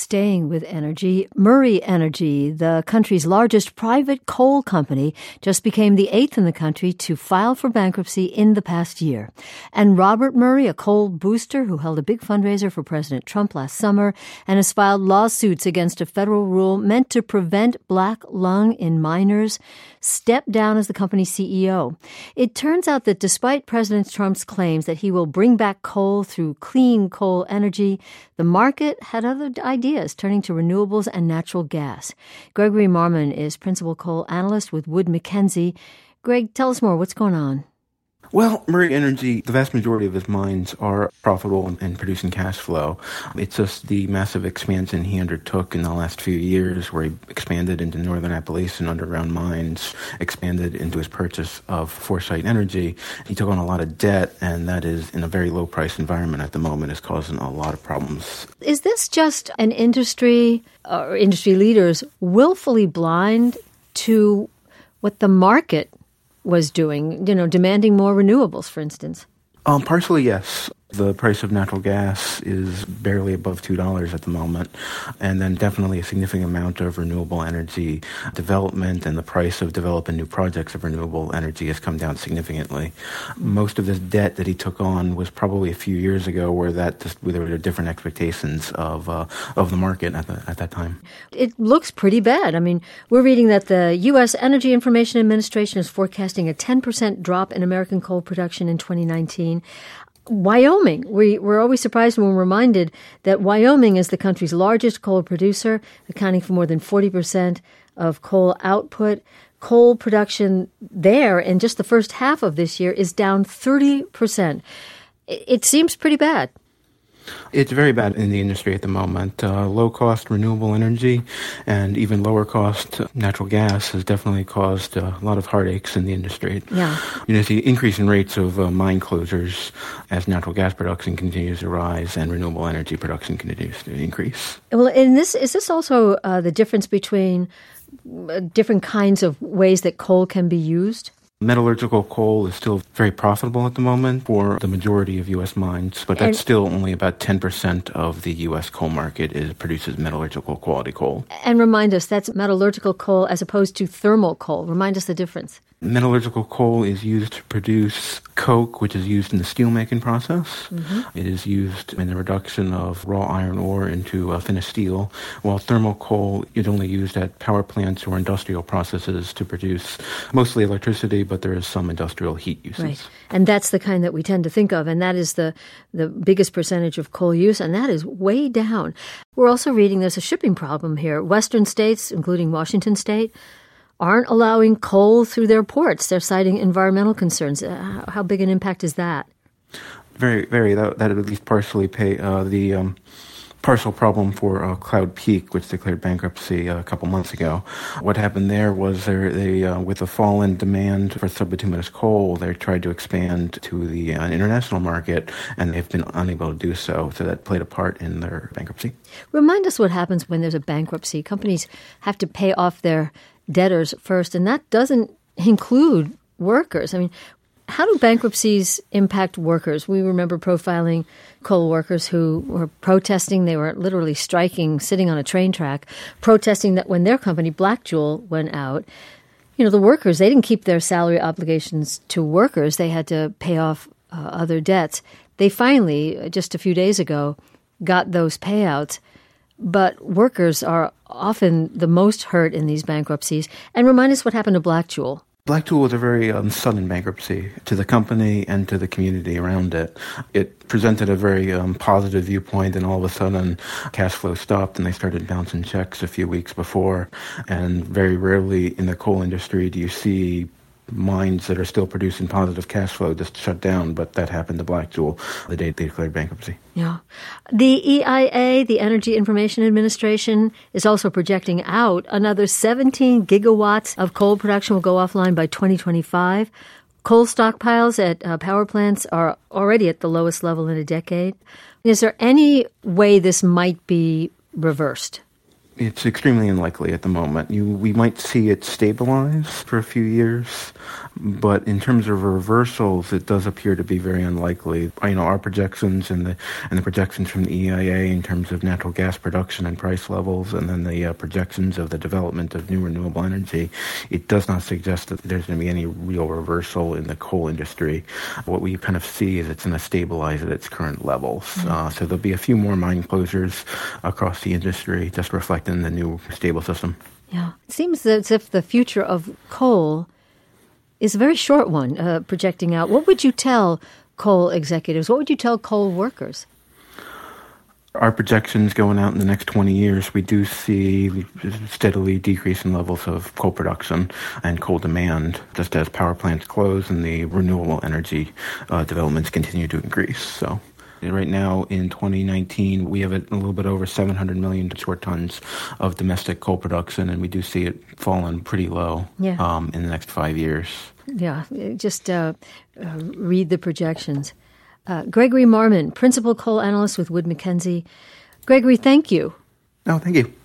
staying with energy, Murray Energy, the country's largest private coal company, just became the 8th in the country to file for bankruptcy in the past year. And Robert Murray, a coal booster who held a big fundraiser for President Trump last summer and has filed lawsuits against a federal rule meant to prevent black lung in miners, stepped down as the company's CEO. It turns out that despite President Trump's claims that he will bring back coal through clean coal energy, the market had other ideas, turning to renewables and natural gas. Gregory Marmon is principal coal analyst with Wood Mackenzie. Greg, tell us more. What's going on? Well, Murray Energy, the vast majority of his mines are profitable and producing cash flow. It's just the massive expansion he undertook in the last few years, where he expanded into Northern Appalachian underground mines, expanded into his purchase of Foresight Energy. He took on a lot of debt, and that is, in a very low-price environment at the moment, is causing a lot of problems. Is this just an industry or industry leaders willfully blind to what the market was doing, demanding more renewables, for instance? Partially, yes. The price of natural gas is barely above $2 at the moment, and then definitely a significant amount of renewable energy development, and the price of developing new projects of renewable energy has come down significantly. Most of this debt that he took on was probably a few years ago, where there were different expectations of the market at that time. It looks pretty bad. I mean, we're reading that the U.S. Energy Information Administration is forecasting a 10% drop in American coal production in 2019. Wyoming. We're always surprised when we're reminded that Wyoming is the country's largest coal producer, accounting for more than 40% of coal output. Coal production there in just the first half of this year is down 30%. It seems pretty bad. It's very bad in the industry at the moment. Low-cost renewable energy and even lower-cost natural gas has definitely caused a lot of heartaches in the industry. Yeah. The increase in rates of mine closures as natural gas production continues to rise and renewable energy production continues to increase. Well, is this also the difference between different kinds of ways that coal can be used? Metallurgical coal is still very profitable at the moment for the majority of U.S. mines, but that's still only about 10% of the U.S. coal market produces metallurgical quality coal. And remind us, that's metallurgical coal as opposed to thermal coal. Remind us the difference. Metallurgical coal is used to produce coke, which is used in the steelmaking process. Mm-hmm. It is used in the reduction of raw iron ore into finished steel, while thermal coal is only used at power plants or industrial processes to produce mostly electricity, but there is some industrial heat uses. Right. And that's the kind that we tend to think of, and that is the biggest percentage of coal use, and that is way down. We're also reading there's a shipping problem here. Western states, including Washington State, aren't allowing coal through their ports. They're citing environmental concerns. How big an impact is that? Very, very. That would at least partially pay the partial problem for Cloud Peak, which declared bankruptcy a couple months ago. What happened there was they with the fall in demand for subbituminous coal, they tried to expand to the international market, and they've been unable to do so. So that played a part in their bankruptcy. Remind us what happens when there's a bankruptcy. Companies have to pay off their debtors first, and that doesn't include workers. I mean, how do bankruptcies impact workers? We remember profiling coal workers who were protesting. They were literally striking, sitting on a train track, protesting that when their company, Blackjewel, went out, the workers, they didn't keep their salary obligations to workers. They had to pay off other debts. They finally, just a few days ago, got those payouts. But workers are often the most hurt in these bankruptcies. And remind us what happened to Blackjewel. Blackjewel was a very sudden bankruptcy to the company and to the community around it. It presented a very positive viewpoint, and all of a sudden cash flow stopped and they started bouncing checks a few weeks before. And very rarely in the coal industry do you see mines that are still producing positive cash flow just shut down, but that happened to Blackjewel the day they declared bankruptcy. Yeah. The EIA, the Energy Information Administration, is also projecting out another 17 gigawatts of coal production will go offline by 2025. Coal stockpiles at power plants are already at the lowest level in a decade. Is there any way this might be reversed? It's extremely unlikely at the moment. We might see it stabilize for a few years, but in terms of reversals, it does appear to be very unlikely. Our projections and the projections from the EIA in terms of natural gas production and price levels, and then the projections of the development of new renewable energy, it does not suggest that there's going to be any real reversal in the coal industry. What we kind of see is it's going to stabilize at its current levels. So there'll be a few more mine closures across the industry, just reflecting the new stable system. Yeah. It seems as if the future of coal is a very short one, projecting out. What would you tell coal executives? What would you tell coal workers? Our projections going out in the next 20 years, we do see steadily decreasing levels of coal production and coal demand, just as power plants close and the renewable energy developments continue to increase. So right now, in 2019, we have a little bit over 700 million short tons of domestic coal production, and we do see it falling pretty low in the next 5 years. Yeah, just read the projections. Gregory Marmon, Principal Coal Analyst with Wood Mackenzie. Gregory, thank you. Oh, thank you.